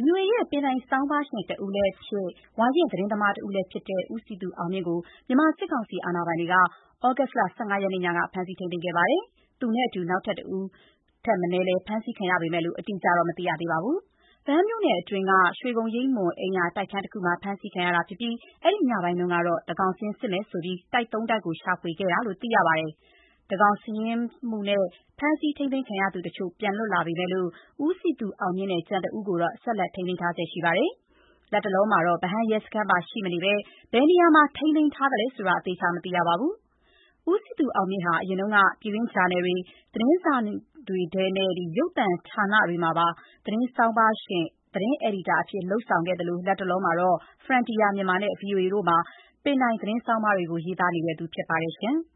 VOA ရဲ့ပင်တိုင်ဆောင်းပါးရှင်တဦးလည်းဖြစ်၊ဝါရင့်သတင်းသမားတဦးလည်းဖြစ်တဲ့ဦးစည်သူအောင်မြင့်ကိုမြန်မာစစ်ကောင်စီအာဏာပိုင်တွေက သြဂုတ်လ ၁၅ ရက်နေ့ညက ဖမ်းဆီးထိန်းသိမ်းခဲ့ပါတယ်။ သူနဲ့အတူနောက်ထပ်တဦးထက်မနည်းလည်း ဖမ်းဆီးခံရပေမဲ့ အတိအကျတော့ မသိရသေးပါဘူး။ ဗန်းမြို့နယ်အတွင်းက ရွှေဂုံရိပ်မွန်အိမ်ယာတိုက်ခန်းတခုမှာ ဖမ်းဆီးခံရတာဖြစ်ပြီး အဲ့ဒီညပိုင်းတုန်းကတော့ သန်းခေါင်စာရင်းစစ်မယ်ဆိုပြီး တိုက် ၃ တိုက်ကို ရှာဖွေခဲ့တာလို့ သိရပါတယ်။ သန်းခေါင်စာရင်းမှုနဲ့ ဖမ်းဆီးထိန်းသိမ်းခံရသူတချို့ ပြန်လွတ်လာပေမဲ့ ဦးစည်သူအောင်မြင့်နဲ့ ကျန်တဦးကိုတော့ ဆက်လက်ထိန်းသိမ်းထားဆဲရှိပါတယ်။ လတ်တလောမှာတော့ ဗဟန်းရဲစခန်းမှာရှိမနေဘဲ ဘယ်နေရာမှာ ထိန်းသိမ်းထားသလဲဆိုတာ အသေအချာမသိရပါဘူး။ ဦးစည်သူအောင်မြင့်ဟာ အရင်က ပြည်တွင်းဂျာနယ်တွေ၊ သတင်းစာတွေထဲနဲ့ ရုပ်သံဌာနတွေမှာပါ သတင်းဆောင်းပါးရှင်၊ သတင်းအယ်ဒီတာအဖြစ်လုပ်ဆောင်ခဲ့သလို လတ်တလောမှာတော့ Frontier Myanmar နဲ့ VOA တို့မှာ ပင်တိုင်သတင်းဆောင်းပါးတွေကို ရေးသားနေသူဖြစ်ပါတယ်။